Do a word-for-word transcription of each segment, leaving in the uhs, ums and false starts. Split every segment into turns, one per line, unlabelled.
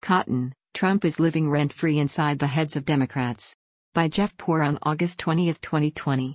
Cotton, Trump is living rent-free inside the heads of Democrats. By Jeff Poor on August twentieth, twenty twenty.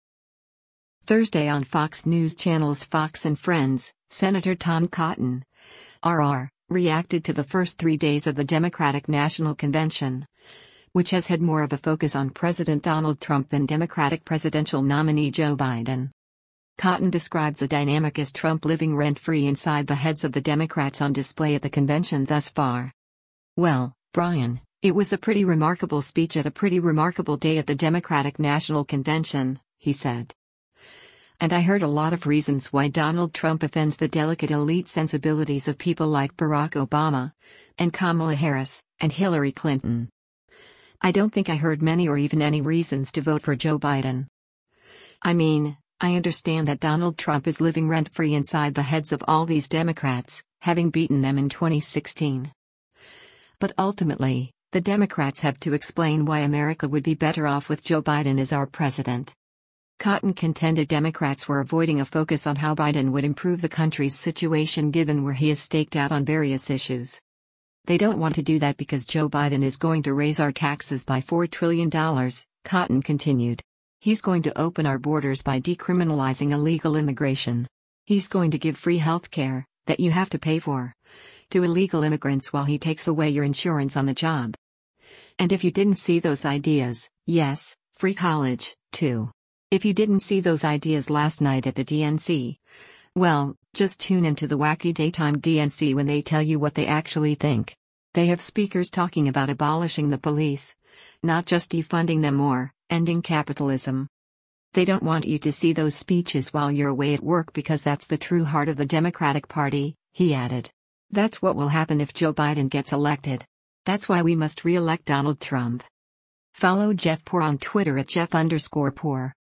Thursday on Fox News Channel's Fox and Friends, Senator Tom Cotton, R R, reacted to the first three days of the Democratic National Convention, which has had more of a focus on President Donald Trump than Democratic presidential nominee Joe Biden. Cotton described the dynamic as Trump living rent-free inside the heads of the Democrats on display at the convention thus far. "Well, Brian, it was a pretty remarkable speech at a pretty remarkable day at the Democratic National Convention," he said. "And I heard a lot of reasons why Donald Trump offends the delicate elite sensibilities of people like Barack Obama, and Kamala Harris, and Hillary Clinton. I don't think I heard many or even any reasons to vote for Joe Biden. I mean, I understand that Donald Trump is living rent-free inside the heads of all these Democrats, having beaten them in twenty sixteen. But ultimately, the Democrats have to explain why America would be better off with Joe Biden as our president." Cotton contended Democrats were avoiding a focus on how Biden would improve the country's situation given where he is staked out on various issues. "They don't want to do that because Joe Biden is going to raise our taxes by four trillion dollars, Cotton continued. "He's going to open our borders by decriminalizing illegal immigration. He's going to give free health care, that you have to pay for, to illegal immigrants while he takes away your insurance on the job. And if you didn't see those ideas, yes, free college, too. If you didn't see those ideas last night at the D N C, well, just tune into the wacky daytime D N C when they tell you what they actually think. They have speakers talking about abolishing the police, not just defunding them or ending capitalism. They don't want you to see those speeches while you're away at work because that's the true heart of the Democratic Party," he added. "That's what will happen if Joe Biden gets elected. That's why we must re-elect Donald Trump." Follow Jeff Poor on Twitter at Jeff underscore Poor.